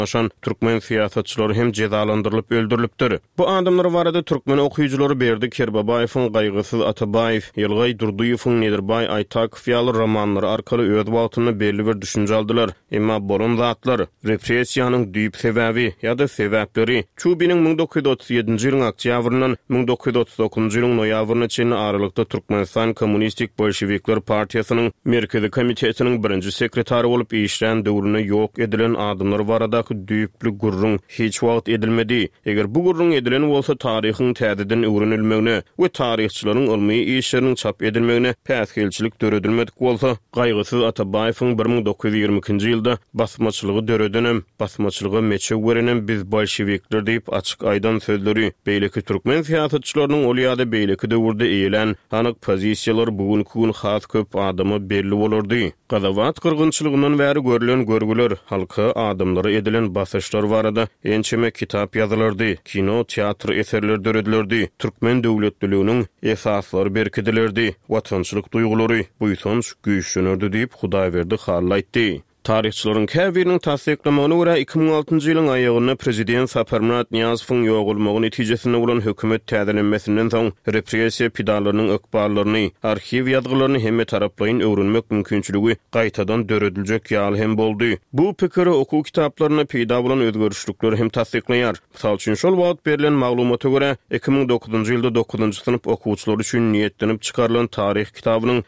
aşan türkmen siýasatçylary hem jezalandyrylyp öldürilipdir. Bu adamlar barada türkmen okuyuculary Berdi Kerbabaýewiň Gaýgysyz Atabaýew, Ýylgay Durduýewiň Nedirbay Aýtakow ýaly romanlary arkaly öz wagtyny belli bir düşünje aldylar. Emma bolan zatlar repressiýanyň düýp sebäbi ýa-da sebäpleri Çubiniň 1937-nji ýylyň oktýabryndan 1939-njy ýylyň noýabryna çenli aralykda Türkmenistan Kommunistik Bolşewikler Partiýasynyň Merkezi Komitetiniň birinji sekretary bolup işlän döwrüne ýok edilen adamlar baradaky düýpli gurrun hiç wagt edilmedi. Eger bu gurrun edilen bolsa taryhyň täzeden öwrenilmegine we taryhçylaryň ilmi işleriniň çap edilmegine päsgelçilik döredilmedik bolsa, Gaýgysyz Atabaýewiň 1922-nji ýylda basmaçylygy döredenem, basmaçylygy meçe werenem biz bolşewikler diýip açyk aýdan sözleri beýleki türkmen siýasatçylarynyň ol ýa-da beýleki döwürde eýilen anyk pozisiýalar bugünkü gün has köp adamy belli bolardy. Gadawat kırgınçylygyndan bäri görülen görgüler, halka adamlara edilen basyşlar barada ençeme kitap ýazylardy, kino, teatr eserleri döredilirdi, türkmen döwletliginiň esaslary berkidilerdi, watançylyk duýgulary buýsans güýçlenirdi diýip Hudaýberdi harlaýtdy. Tarihçilerin käbirinin tasdiklamagyna görä 2006-njy ýylyň aýagyna prezident Saparmurat Niýazowyň ýoğulmagy netijesinde bolan hökümet täzelenmesinden soň repressiýa pidalarynyň ökballaryny, arxiv ýazgylaryny hemme taraplaryň öwrenmek mümkinçiligi gaýtadan dörediljek ýaly hem boldy. Bu pikiri okuw kitaplaryna peýda bolan özgörüşlikleri hem tasdiklaýar. Mysal üçin şol wagt berilen maglumata görä 2009-njy ýylda 9-njy synyp okuwçylary üçin niýetlenip çykarylan tarih kitabynyň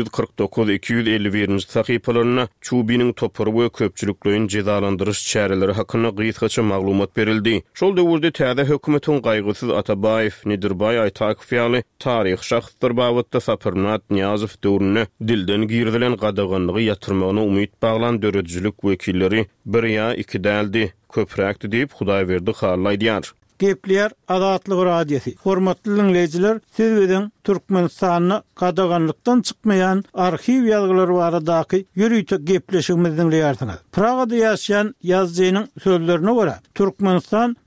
249-251-nji sahypalaryna Çubiniň topary we köpçüliklerin jezalandyryş çäreleri hakyna gysgaça maglumat berildi. Şol döwürde täze hökümetiň Gaýgysyz Atabaýew, Nedirbay Aýtakow ýaly taryh şahslar babatda Saparmurat Niýazow döwrüne dilden girdilen gadaganlygy ýatyrmagyna umyt baglan döredjilik wekilleri bir ýa iki däldi, köpräkdi diýip Hudaýberdi harlaýdýar. Gepler Azatlyk Radiosu. Hormatly dinleýijiler, siz bilen Türkmenistanyny gadaganlykdan çykmaýan arxiv ýazgylary baradaky ýürüýte gepleşigimizni dinleýärsiňiz. Pragada ýaşaýan ýazgynyň sözlerine görä, Türkmenistan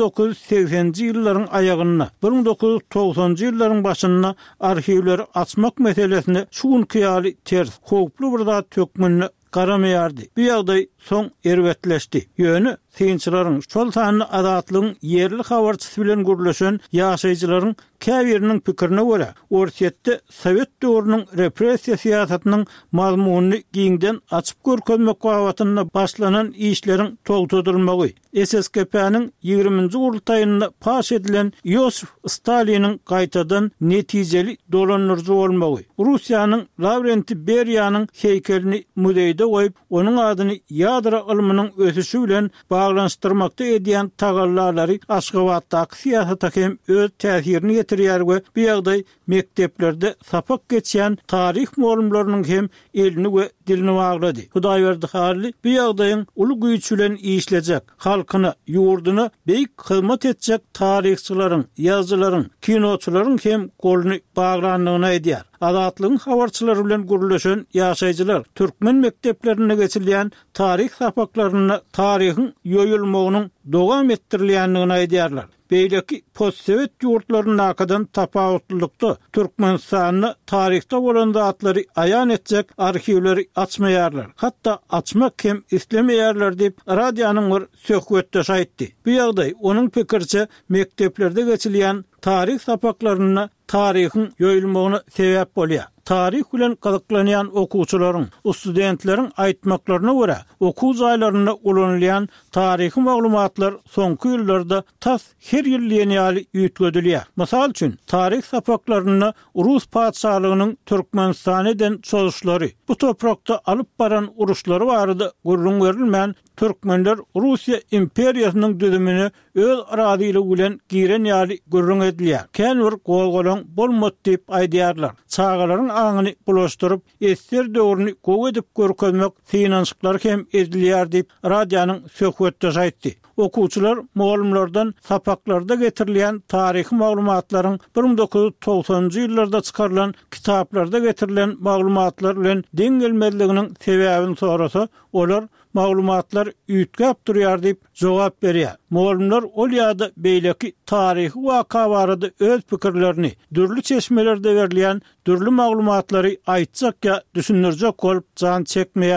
1980-nji ýyllaryň aýagyna, 1990-njy ýyllaryň başyna arxiwleri açmak meselesinde şu günkü ýaly ters, howply bir zat tökmenine garamaýardy. Bu ýagdaý soň erwetleşdi. Ýöne synçylaryň şol sanyny azatlygyň yerli habarçysy bilen gürleşen ýaşaýjylaryň käbiriniň pikirine görä, orsetde Sowet döwrüniň repressiýa siýasatynyň mazmunyny giňden açyp görkezmek wagtyna başlanan işleriň togtadylmagy, SSKP'niň 20-nji gurultaýynda paş edilen Ýosif Staliniň gaýtadan netijeli dolanyrjy bolmagy, Russiýanyň Lavrenti Beriýanyň heykelini muzeýde goýup, onuň adyny ýadra ilminiň ösüşi bilen baglanşdyrmakda edýän tagallalary Aşgabatdaky siýasata hem öz täsirini ýetirýär we bu ýagdaý mekteplerde sapak geçýän tarih muallimlarynyň hem elini we dilini baglady. Hudaýberdi harly bu ýagdaýyň uly güýç bilen işlejek, halkyna, ýurduny beýik hyzmat etjek tarihçylaryň, ýazgylaryň, kinoçularyň hem goluny baglanlygyna edýär. Azatlygyň habarçylary bilen gürleşen ýaşaýjylar türkmen mekteplerine geçilýän tarih sapaklaryny tarihiň ýoýulmagynyň dowam etdirilýändigini aýdýarlar. Beýleki postsovet ýurtlarynyň nakadan tapawutlykda Türkmenistanyny tarihte bolan zatlary aýan etjek arxiwleri açmaýarlar. Hatda açmak hem islemeýärler diýip radionyň bir söhbetde aýtdy. Bu ýagdaý onuň pikirçe mekteplerde geçilýän tarih sapaklaryny tarihiň ýoýulmagyna sebäp bolýar. Tarih bilen gazaklanýan okuwçylaryň, studentleriň aýtmaklaryna görä, okuw jaýlaryna ulanylýan tarihi maglumatlar soňky ýyllarda tas her ýyl ýeni ýütgedilýär. Mysal üçin, tarih sapaklaryny Rus padşahlygynyň Türkmenistanydan çözüşleri, bu toprakda alyp baran uruşlary barada gurrun berilmän Türkmenler Russiýa imperiýasynyň düzümini öz arazyligi bilen giren ýaly gurrun edilýär. Kenwer golgolan bolmady diýip aýdýarlar. Çağalaryň aňyny bulaşdyryp, esser döwrüni gowy edip görkezmek finançyklary hem edilýär diýip radionyň söhbetde aýtdy. Okuwçylar muallimlerden sapaklarda getirilýän tarihi maglumatlaryň 1990-njy ýyllarda çykarylan kitaplarda getirilen maglumatlar bilen deň gelmezliginiň sebäbini sorasa, olar maglumatlar üýtgäp durýar diýip jogap berýär. Muallimler ol ýa-da beýleki tarihi waka barada öz pikirlerini dürli çeşmelerde berilýän dürli maglumatlary aýtjak ýa düşündirjek bolup jan çekmeýärler.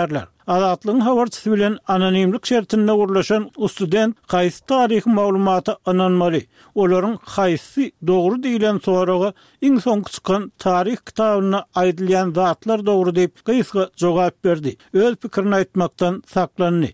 Azatlygyň habarçysy bilen anonimlik şertinde gurlaşan student haýsy taryhy maglumaty anonmaly. Olaryň haýsy dogry diýilen soraga iň soňky çykan tarih kitabyna aýdylýan zatlar dogry diýip gysga jogap berdi. Öz pikirini aýtmakdan saklandy.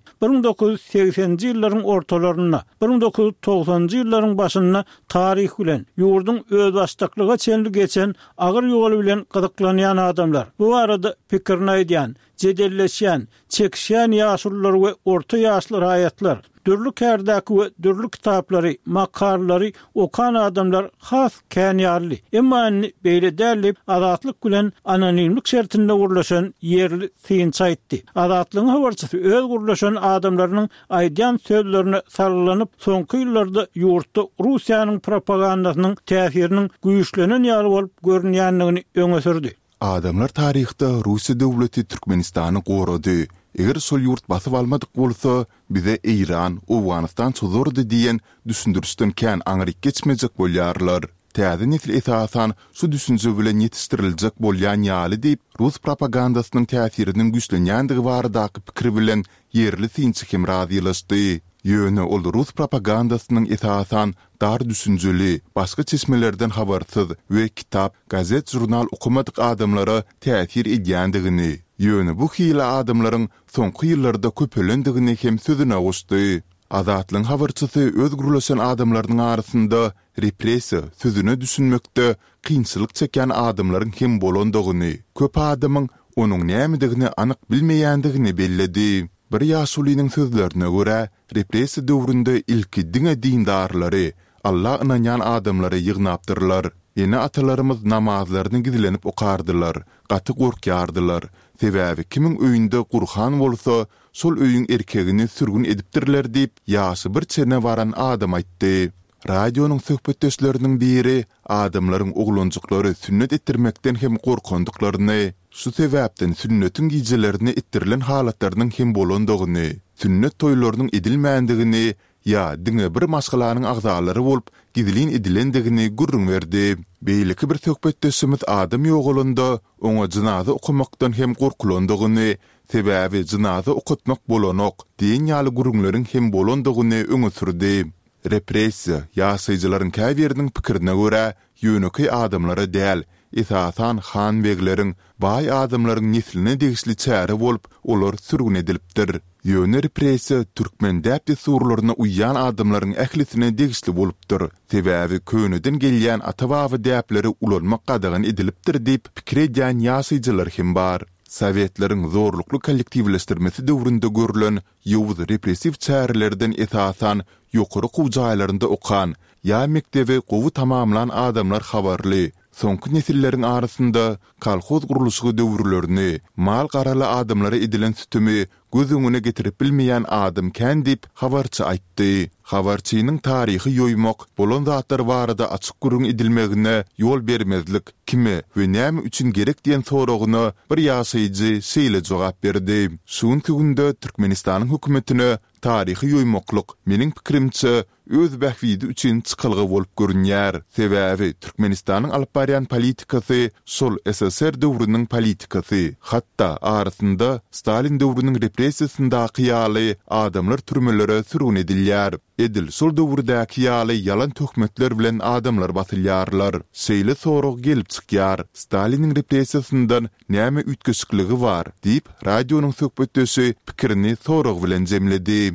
1980-nji ýyllaryň ortalaryna, 1990-njy ýyllaryň başyna tarih bilen ýurdun öz başlyklyga çenli geçen agyr ýoly bilen gyzyklanýan adamlar. Bu arada pikirini aýdýan, jedelleşýän, çekişýän ýaşullar we orta ýaşly raýatlar, dürlü kärdäki we dürlü kitaplary, makarlary okan adamlar has känýarly. Emma beýle dälip azatlyk bilen anonimlik şertinde gurlaşan ýerli synç aýtdy. Azatlygyň habarçysy öz gurlaşan adamlarynyň aýdýan sözlerine sarylanyp soňky ýyllarda ýurtda Russiýanyň propagandasynyň täsiriniň güýçlenen ýaly bolup görünýändigini öňe sürdi. Adamlar tarihte Rusiya döwleti Türkmenistany gorady. Eger sol yurt basyp almadyk bolsa, bize İran, Awganistan çözürdi diýen düşündürüşden kän aňryk geçmejek bolýarlar. Täze nesil esasan şu düşünje bilen yetişdiriljek bolýan ýaly diýip Rus propagandasynyň täsiriniň güýçlenýändigi baradaky pikir bilen ýerli synçy hem razylaşdy. Ýöne ol Rus propagandasynyň esasan dar düşünjeli, başga çeşmelerden habarsyz we kitap, gazet, jurnal okumadyk adamlara täsir edýändigini, ýöne bu hili adamlaryň soňky ýyllarda köpelendigini hem sözüne goşdy. Azatlygyň habarçysy öz gurlaşan adamlaryň arasynda repressiýa sözüne düşünmekde kynçylyk çeken adamlaryň hem bolandygyny, köp adamyň onuň nämedigini anyk bilmeýändigini belledi. Bir ýaşulynyň sözlerine görä, repressiýa döwründe ilki diňe dindarlary, Allah inanýan adamlary ýygnapdyrlar. Ene atalarymyz namazlaryny gizilenip okardylar, gaty gorkýardylar. Sebäbi kimiň öýünde Qur'an bolsa, sol öýüň erkegini sürgün edipdirler diýip ýaşy bir çene baran adam aýtdy. Radionuň söhbetdeşleriniň biri adamlaryň oglanjyklary sünnet etdirmekden hem gorkandyklaryny, şu sebäpden sünnetiň gijelerini ettirilen halatlarynyň hem bolandygyny, sünnet toýlarynyň edilmändigini ýa diňe bir maşgalanyň agzalary bolup gizlin edilendigini gurrun berdi. Beýleki bir söhbetdeşimiz adam ýogalanda oňa jynaza okumakdan hem gorkulandygyny, sebäbi jynaza okutmak bolanok diýen ýaly gurrunlaryň hem bolandygyny öňe sürdi. Repressiýa ýaşaýjylaryň käbiriniň pikirine görä ýöneki adamlara däl, esasan han begleriň, baý adamlaryň nesline degişli çäre bolup, olar sürgün edilipdir. Ýöne repressiýa türkmen däpdi surlaryna uýan adamlaryň ählisine degişli bolupdyr. Sebäbi könüden gelýän ata-baba däpleri ulanmak gadagan edilipdir diýip pikir edýän ýaşaýjylar hem bar. Sowetlerin zorluklu kollektivleştirmesi döwründe görülen ýowuz repressiv çärelerden esasan ýokary guwjaýlarynda okan, ýa mektebi gowy tamamlan adamlar habarly. Soňky nesillerin arasynda kolhoz guruluşy döwürlerini, mal garaly adamlara edilen sütümi göz öňüne getirip bilmeýän adam kän diýip habarçy aýtdy. Habarçynyň taryhy ýoýmak, bolan zatlar barada açyk gurrun edilmegine ýol bermezlik, kime we näme üçin gerek diýen soragyna bir ýaşaýjy şeýle jogap berdi. Şuň tügünde Türkmenistanyň hökümetine taryhy ýoýmaklyk meniň pikirimçe öz bähwidi üçin çykylgy bolup görünýär. Sebäbi Türkmenistanyň alyp barýan politikasy sol SSR döwrüniň politikasy. Hatda arasynda Stalin döwrüniň repressiýasyndaky ýaly adamlar türmelere sürgün edilýär. Edil sol döwürdäki ýaly yalan töhmetler bilen adamlar batylýarlar. Şeýle sorag gelip çykýar. Staliniň repressiýasyndan näme ütgeşikligi bar diýip radionuň söhbetdeşi pikirini sorag bilen jemledi.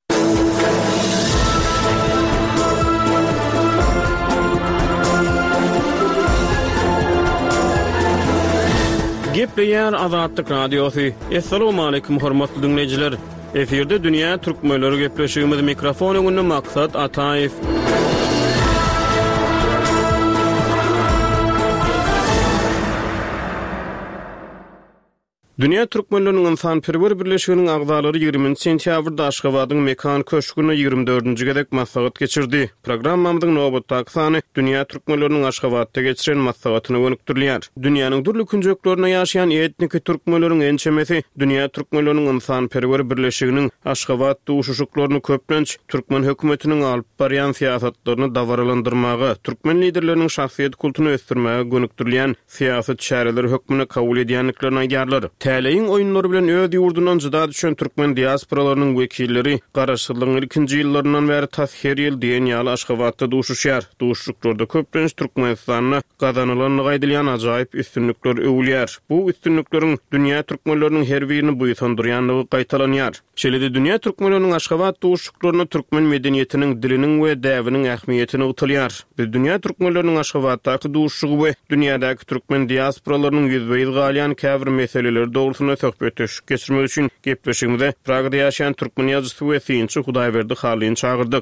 Gepleýär Azatlyk Radiosy. Assalamu alaykum hormatly dinleýijiler. Eferde dünýä türkmenleri gepleşigimiz mikrofon öňünde Maksat Ataýew. Dünya Türkmenläriniň Insanperwer Birleşiginiň agzalary 20 sentýabrda Aşgabatyň mekan köşküne 24-nji gezek maslahat geçirdi. Programmamyzyň nowatdaky sany Dünya Türkmenläriniň Aşgabatda geçiren maslahatyny gönükdirýär. Dünýäniň durly künjeklerine ýaşaýan etnik türkmenleriň ençemesi Dünya Türkmenläriniň Insanperwer Birleşiginiň Aşgabat duşuşuklaryny köplenç türkmen hökümetiniň alyp barýan siýasatlaryny dawarlandyrmagy, türkmen liderleriniň şahsiýet kulturyny ösdürmäge gönükdirilýän siýasat çäreleri hökmüne kabul edýänliklerini aýdarlar. Täleýin oýunlary bilen öz ýurdundan jyda düşen türkmen diasporalarynyň wekilleri garaşsylygyň ilkinji ýyllaryndan bäri her ýyl diýen ýaly Aşgabatda duşuşýar. Duşuşluklarda köplenç Türkmenistanyna gazanylan gaýdylýan ajaýyp üstünlikler öwülýär. Bu üstünlikleriň dünýä türkmenleriniň her birini buýsandyrýanlygy gaýtalanýar. Şeýle-de dünýä türkmenleriniň Aşgabat duşuşluklaryna türkmen medeniýetiniň diliniň we däwiniň ähmiýetini ýytylýar. Biz dünýä türkmenleriniň Aşgabatdaky duşuşugy we dünýädäki türkmen diasporalarynyň ýüzbeýil galýan käbir meseleleri doğrultusunda söhbet geçirmek üçin gepleşigimizde Pragada ýaşaýan türkmen ýazgysy we synçy Hudaýberdi Halyny çağırdyk.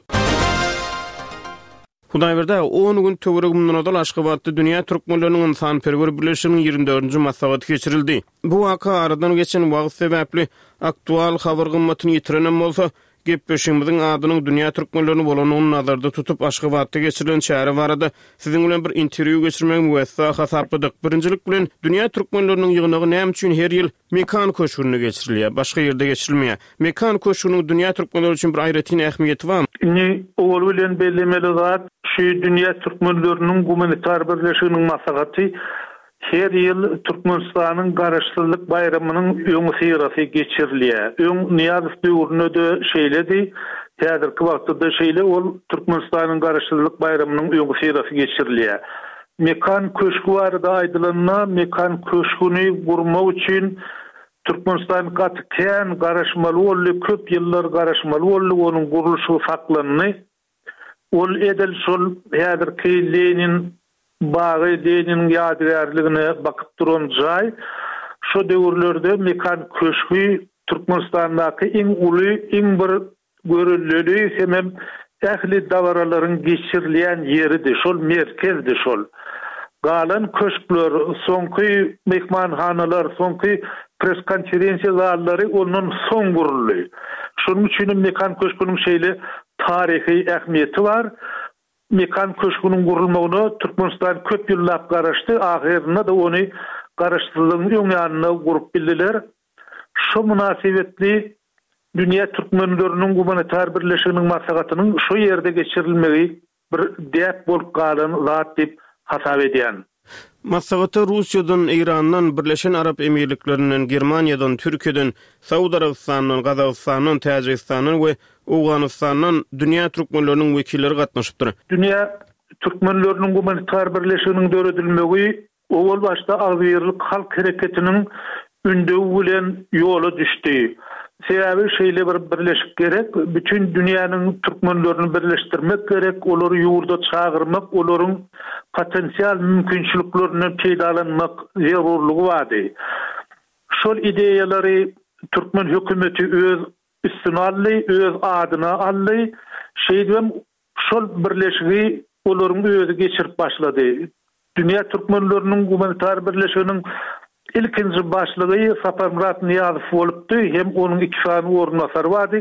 Hudaýberde 10 gün töwereg mundan odal Aşgabatda dünýä türkmenleriniň sanperwer birleşiginiň 24-nji maslahaty geçirildi. Bu waka aradan geçen wagt sebäpli aktual habar gymmatyny ýitiren bolsa, gepleşigimiziň adynyň dünýä türkmenlerini bolanyny nazarda tutup Aşgabatda geçirilen çäre barada siziň bilen bir interwýu geçirmek müwessa hasapladyk. Birinjilik bilen dünýä türkmenleriniň ýygynyny näme üçin her ýyl mekan köşgüni geçirilýär, başga ýerde geçirilmeýär. Mekan köşgüniň dünýä türkmenleri üçin bir aýratyn ähmiýeti barmy? Ol bilen bellemeli zat şu dünýä türkmenleriniň gumanitar birleşiginiň maslahaty her ýyl Türkmenistanyň garaşsyzlyk bayramynyň öňü syrasy geçirilýär. Öň niýaz döwründe de şeýledi. Häzirki wagtda şeýle ol Türkmenistanyň garaşsyzlyk bayramynyň öňü syrasy geçirilýär. Mekan köşkü barada aýdylanma, mekan köşküni gurmak üçin Türkmenistan gatykän garaşmaly boldy, köp ýyllar garaşmaly boldy, onuň gurulşy saklandy. Ol edil şol häzirki Lenin bağı Lenin ýadygärligine bakyp duran jaý. Şu döwürlerde mekan köşkü Türkmenistandaky iň uly, iň bir görüllüli hem ähli dawaralaryň geçirilýän ýeridir. Şol merkezdir şol. Galan köşkler, soňky mehmanhanalar, soňky pres konferensiýa zallary onuň soň gurulýar. Şonuň üçin mekan köşküniň şeýle tarihi ähmiýeti bar. Mekan köşküniň gurulmagyna Türkmenistan köp ýyllap garaşdy, ahirinde de ony garaşsyzlygyň öňýanyna gurup bildiler. Şu münasibetli dünýä türkmenleriniň gumanitar birleşiginiň maslahatynyň şu ýerde geçirilmegi bir däp bolup galan zat diýip hasap edýän. Maslahaty Russiýadan, Irandan, Birleşen Arap Emirliklerinden, Germaniýadan, Türkiýeden, Saudy Arabistanynyň, Gazagystanyň, Täjikistanyň we Owganystanyň dünýä türkmenleriniň wekilleri gatnaşypdyr. Dünýä türkmenleriniň gumanitar birleşiginiň döredilmegi owal başda agzyrlyk halk hereketiniň ündegi bilen ýola düşdi. Sebäbi şeýle bir birleşik gerek, bütün dünýäniň türkmenlerini birleşdirmek gerek, olary ýurda çağırmak, olaryň potensial mümkinçiliklerini peýdalanmak zerurlygy bardy. Şol ideýalary türkmen hökümeti öz üstüne aldy, öz adyna aldy. Şeýdem şol birleşigi olaryň özü geçirip başlady. Dünýä türkmenleriniň gumanitar birleşiginiň ilkinji başlygy Saparmurat Niýazow bolupdy, hem onuň ikifany ornasary bardy.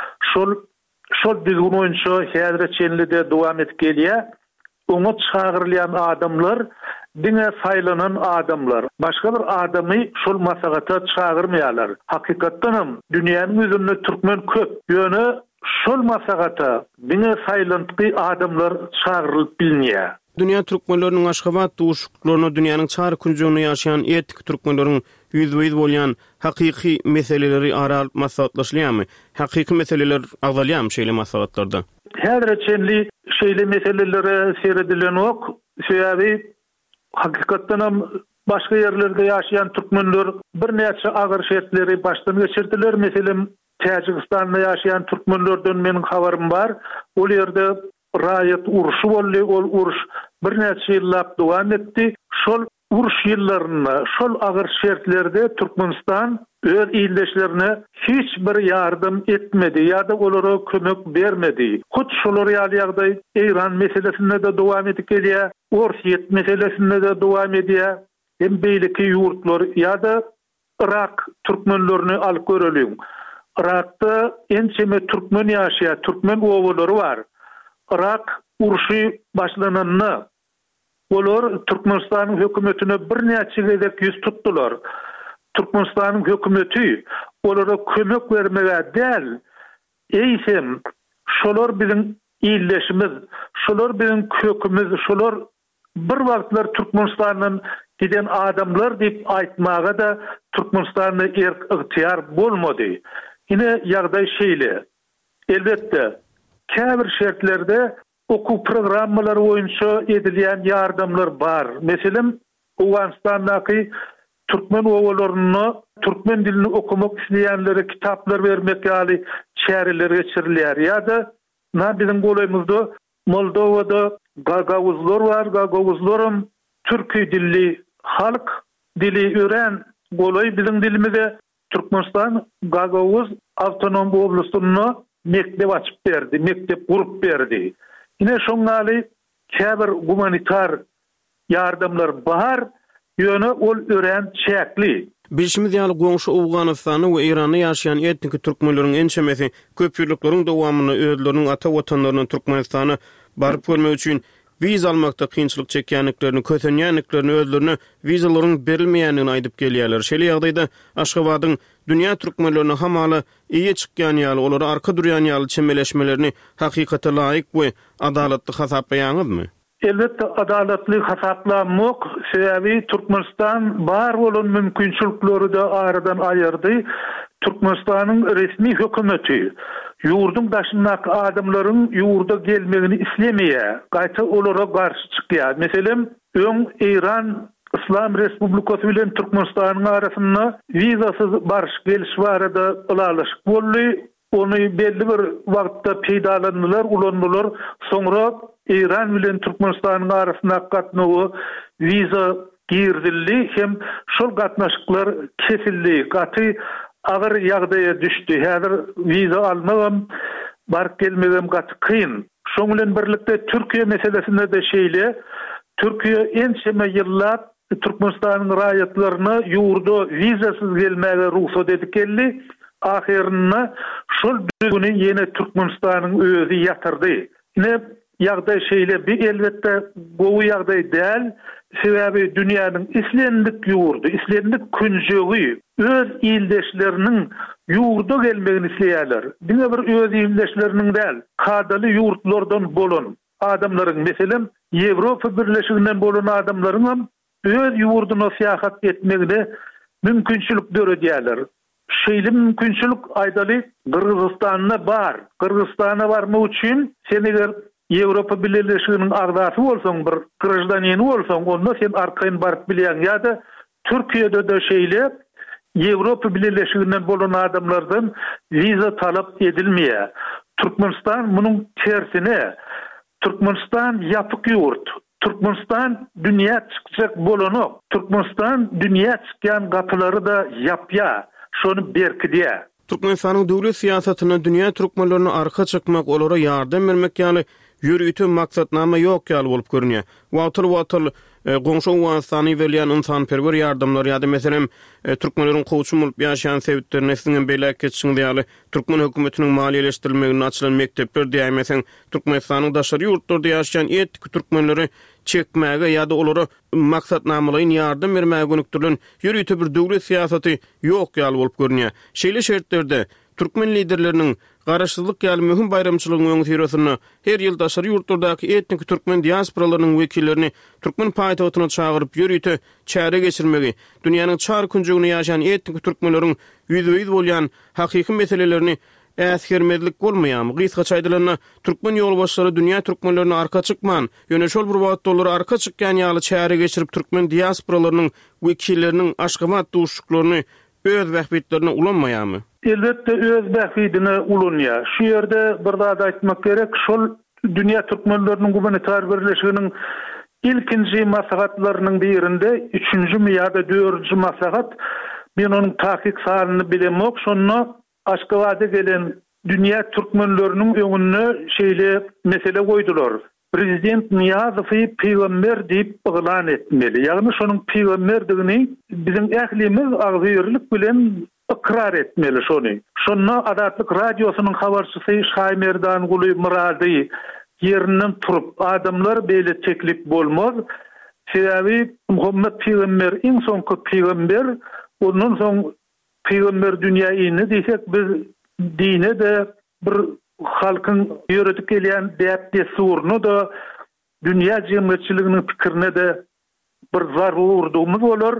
Şol düzgün oýunçy häzir çenlide dowam edip gelýär. Oňa çağırylýan adamlar diňe saýlanan adamlar. Başga bir adamy şol maslahata çağırmaýarlar. Hakykatdanam dünýäniň üzünde türkmen köp. Ýöne şol maslahata diňe saýlandy adamlar çağırılıp bilinýär. Dünýä türkmenleriniň Aşgabat duşuklaryna dünýäniň çary künjüňinde ýaşaýan etnik türkmenleriň ýüzbeýil bolýan hakyky meseleleri aral maslahatlaşýarmy? Hakyky meseleler agzalýarmy şeýle maslahatlarda? Häzirçenli şeýle meselelere seredilen ok, sebäbi hakykatdanam başga ýerlerde ýaşaýan türkmenler bir näçe agyr şertleri başdan geçirdiler. Meselem Täjikistanda ýaşaýan türkmenlerden meniň habarym bar. Ol ýerde raýat uruşy boldy, ol uruş bir näçe ýyllap dowam etdi. Şol uruş ýyllaryna, şol agyr şertlerde Türkmenistan öz ýyldaşlaryna hiç bir ýardym etmedi, ýa-da olara kömek bermedi. Hut şolar ýaly Iran meselesinde de dowam edip gelýär, Orsiýet meselesinde de dowam edýär. Hem beýleki ýurtlar ýa-da Irak türkmenlerini alyp göreliň. Irakda ençeme türkmen ýaşaýar, türkmen owalary bar. Irak uruşy başlananyny olar Türkmenistanyň hökümetine bir näçe gezek ýüz tutdular. Türkmenistanyň hökümeti olara kömek bermege däl, eýsem şolar biziň ýyldaşymyz, şolar biziň kökümiz, şolar bir wagtlar Türkmenistanyň giden adamlar diýip aýtmaga da Türkmenistanyň ihtiýar bolmady. Ine ýagdaý şeýle. Elbetde käbir şertlerde okuw programmalary boýunça edilýän ýardamlar bar. Meselem Awganistandaky Türkmen owalaryny türkmen dilini okumak isleýänlere kitaplar bermek ýaly çäreler geçirilýär. Ýa-da bizim goýumyzda Moldowada Gagawuzlar bar, Gagawuzlarym türki dilli halk dili ören goýy bizim dilimize Türkmenistan Gagawuz awtonom oblastyny mektep açyp berdi, mektep gurup berdi. Ine şoňaly käbir humanitar ýardamlar bar, ýöne ol ören çäkli. Bilşimiz ýaly goňşy Awganystany we Irany ýaşaýan etnik türkmenleriň ençemesi köp ýyllyklaryň dowamyny özleriniň ata watanlarynyň Türkmenistana baryp görmek üçin viza almakda kynçylyk çekýänliklerini, kösenýänliklerini özlerine vizalaryň berilmeýänligini aýdyp gelýärler. Şeýle ýagdaýda Aşgabatyň dünýä türkmenlerine hamaly iýe çykýan ýaly, olary arka durýan ýaly çemeleşmelerini hakykata laýyk we adalatly hasaplaýaňyzmy? Elbette adalatly hasaplamak sebäbi Türkmenistan bar bolan mümkinçilikleri de aradan aýyrdy. Türkmenistanyň resmi hökümeti ýurdun daşyndaky adamlaryň ýurda gelmegini islemeýär, gaýta olara garşy çykýar. Meselem, öň İran İslam Respublikasy bilen Türkmenistanyň arasynda vizasyz barş geliş barada ulalaşyk boldy. Onu belli bir wagtda peýdalandylar, ulandylar. Soňra İran bilen Türkmenistanyň arasyndaky gatnawy viza girdildi, hem şol gatnaşyklar kesildi. Gaty agyr ýagdaýa düşdi. Häzir viza almagam, bark gelmegem gaty kyn. Şoň bilen birlikde Türkiýe meselesinde de şeýle, Türkiýe ençeme ýyllar Türkmenistanyň raýatlaryna ýurda vizasyz gelmäge ruhsat edip geldi. Ahirinde şol düzgünü ýene Türkmenistanyň özi ýatyrdy. Ne ýagdaý şeýle bir elbetde gowy ýagdaý däl, sebäbi dünýäniň islendik ýurdu, islendik künjegi öz ýyldaşlarynyň ýurda gelmegini isleýärler. Diňe bir öz ýyldaşlarynyň däl, kadaly ýurtlardan bolan adamlaryň, meselem Ýewropa Birleşiginden bolan adamlaryň öz ýurduna seýahat etmegine mümkinçilik döredýärler. Şeýle mümkinçilik aýdaly Kyrgyzstanda bar. Kyrgyzstana barmak üçin sen eger Ýewropa Birleşiginiň agdasy bolsaň, bir grajdanin bolsaň, onda sen arkaýyn baryp bilýän. Ýa-da Türkiýede de şeýle Ýewropa Birleşiginden bolan adamlardan viza talap edilmeýär. Türkmenistan munyň tersine, Türkmenistan ýapyk ýurt. Türkmenistan dünýä çykjak bolanok. Türkmenistan dünýä çykýan gapylary da ýapýar. Şonu berkidýär. Türkmenistanyň döwlet siýasatyna dünýä türkmenlerine arka çykmak, olara ýardam bermek ýaly ýürüýti maksatnama ýok ýaly bolup görünýär. Watyl goňşy Awganystany welýän insanperwer ýardamlar ýa-da meselem türkmenleriň gowçum bolup ýaşaýan sebäplerini siňen belek geçişiňde ýaly türkmen hökümetiniň maliýeleşdirilmegine açylan mektepler diýmesen Türkmenistanyň daşary ýurtlarynda ýaşaýan etnik türkmenleri çekmäge ýa-da olara maksatnamalyň ýardam bermäge gönükdirilen ýürüýti bir döwlet siýasaty ýok ýaly bolup görünýär. Şeýle şertlerde türkmen liderleriniň garaşsyzlyk ýaly möhüm bayramçylygyň öňüňde her ýyl daşary ýurtlardaky etnik türkmen diasporalarynyň wekillerini türkmen paýtagyna çagyryp ýürüýti çäre geçirmegi, dünýäniň çar künjegini ýaşaýan etnik türkmenleriň ýüzüýiz bolýan hakyky meselelerini äsgermezlik bolmaýam. Gysgaça aýdylanma, türkmen ýolbaşçylary dünýä türkmenlerini arka çykman, ýöne şol bir wagt dolary arka çykýan ýaly çäre geçirip türkmen diasporalarynyň wekilleriniň Aşgabat duşuklaryny öz bähbitlerine ulanmaýarmy? Elbette öz bähbitine ulanýar. Şu ýerde bir zat aýtmak gerek, şol dünýä türkmenleriniň humanitar birleşiginiň ilkinji maslahatlarynyň birinde 3-nji ýa-da 4-nji maslahat, men onuň tahkik sanyny bilemok, şonu Aşgabat'a gelen dünýä türkmenleriniň öňüne şeýle mesele goýdular. Prezident Niýazowy peýgamber diýip ýylan etmeli. Ýagny şonuň peýgamberdigini biziň ählimiz agzyrlyk bilen ikrar etmeli şonu. Şonu Adatlyk radiosynyň habarçysy Şaýmerdan Guly Murady ýerinden turup adamlar beýle teklip bolmaz. Sebäbi Muhammed peýgamber iň soňky peýgamber, ondan soň peýgamber dünýäni diýsek biz dine de bir halkyň ýöredip gelýän däp desurny da dünya cemiyetçiliginin pikirine de bir zarurduğumuz olur.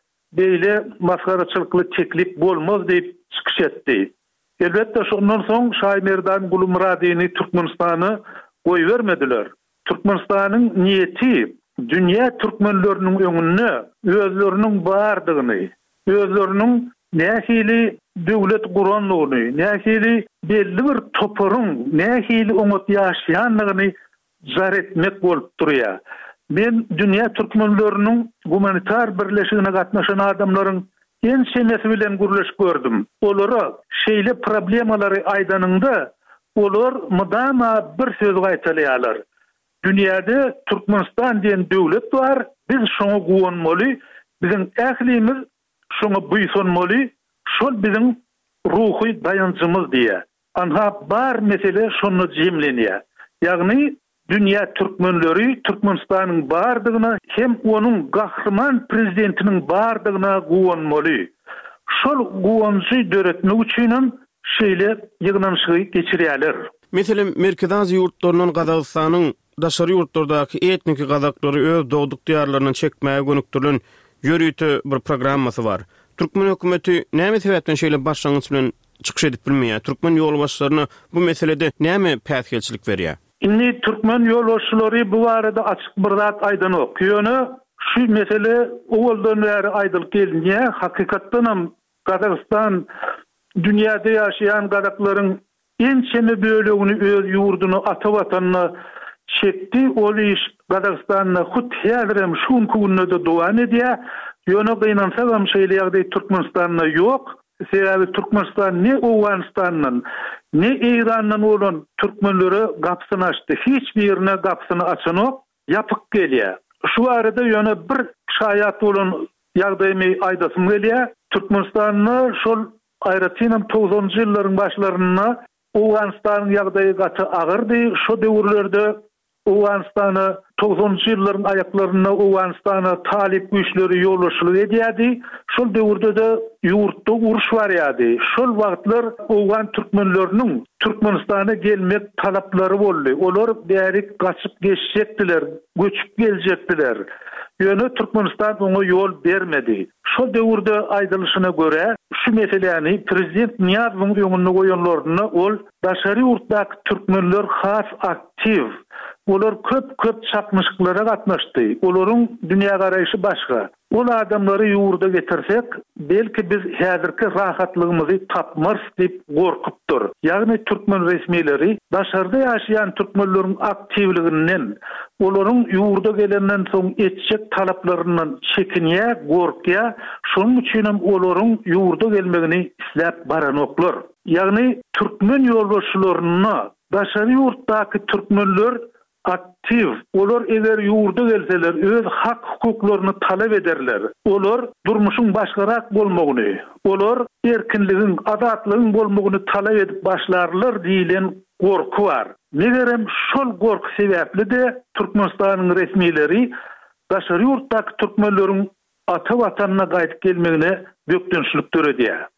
Beýle maskaraçylykly teklip bolmaz diýip çykyş etdi. Elbetde şondan soň Şaýmerdan Gulumradyny Türkmenistany goýbermediler. Türkmenistanyň niyeti dünya türkmenleriniň öňünde özleriniň bardygyny, özleriniň nähili döwlet guranlygyny, nähili belli bir toparyň nähili oňat ýaşaýanlygyny jar etmek bolup durýar. Men dünya türkmenleriniň humanitar birleşigine gatnaşan adamlaryň en şemesi bilen gürleş gördüm. Olara şeýle problemalary aýdanynda olar mudama bir söz gaýtalýarlar. Dünyada Türkmenistan diýen döwlet bar, biz şoňa gowanmaly, biziň ählimiz şoňa buýsunmaly, şol biziň ruhy dayanjymyz diýär. Anha bar mesele şonu jemlenýär. Ýagny dünya türkmenleri Türkmenistanyň bardygyna hem onuň gahrman prezidentiniň bardygyna gowanmaly. Şol gowanjy döretmek üçin şeýle ýygnanşygy geçirýärler. Meselem Merkez Aziýa ýurtlarynyň Gazagystanyň daşary ýurtlardaky etnik gazaklary öz dogduk diýarlaryny çekmäge gönükdirilen ýörüýte bir programmasy bar. Türkmen hökümeti näme sebäpden şeýle başlangyç bilen çykyş edip bilmeýär? Türkmen ýolbaşçylaryna bu meselede näme päsgelçilik berýär? Inni Türkmen ýolbaşçylary bu barada açyk bir zat aýdanyp. Ýöne şu mesele owaldan bäri aýdylyp gelýär. Hakykatdan hem Gazagistan dünýäde ýaşaýan gazaklaryň en çemi bölegini öz ýurduny, ata watanyny çekdi. Ol iş Gazagistanyna hut häzirem şun kununda dowam edýär. Ýöne gynansa hem şeýle ýagdaý Türkmenistanyna ýok. Sebäbi Türkmenistan ne Owganistanyň, ne İran'dan olan Türkmenlere gapsyny açdy. Hiç birine gapsyny açanyk, ýapyk gelýär. Şu arada ýöne bir şaýat bolan ýagdaýmy aýdasym gelýär. Türkmenistanyň şol aýratynam 90-njy ýyllaryň başlaryna Owganistanyň ýagdaýy gaty agyrdy. Şu döwürlerde Owganistany 90-njy ýyllaryň aýaklaryna Owganistana talip güýçleri ýolbaşçylyk edýärdi. Şol döwürde de ýurtda uruş barýardy. Şol wagtlar Owgan türkmenleriniň Türkmenistana gelmek talaplary boldy. Olar bärik gaçyp geçjekdiler, göçüp geljekdiler. Ýöne Türkmenistan oňa ýol bermedi. Şol döwürde aýdylyşyna görä, şu meseleni prezident Niýazowyň öňüne goýanlaryna ol daşary ýurtdaky türkmenler has aktiv. Olar köp çakmyşyklara gatnaşdy. Olaryň dünýä garaýşy başga. Ol adamlary ýurda getirsek, belki biz häzirki rahatlygymy tapmaz diýip gorkupdyr. Ýagny türkmen resmileri daşarda ýaşaýan türkmenleriň aktivliginden, olaryň ýurda gelenden soň etjek talaplarynyň çekinýär, gorkýar. Şonuň üçin hem olaryň ýurda gelmegini isläp baranoklar. Ýagny türkmen ýolbaşçylaryna daşary ýurtdaky türkmenler aktiv. Olar eger ýurda gelseler öz hak hukuklaryny talap ederler. Olar durmuşyň başgarak bolmagyny, olar erkinligiň, adatlygyň bolmagyny talap edip başlarlar diýilen gorku bar. Negerem şol gorku sebäpli de Türkmenistanyň resmileri daşary ýurtdaky türkmenleriň ata watanyna gaýtyp gelmegine bökdünçilik töredýär.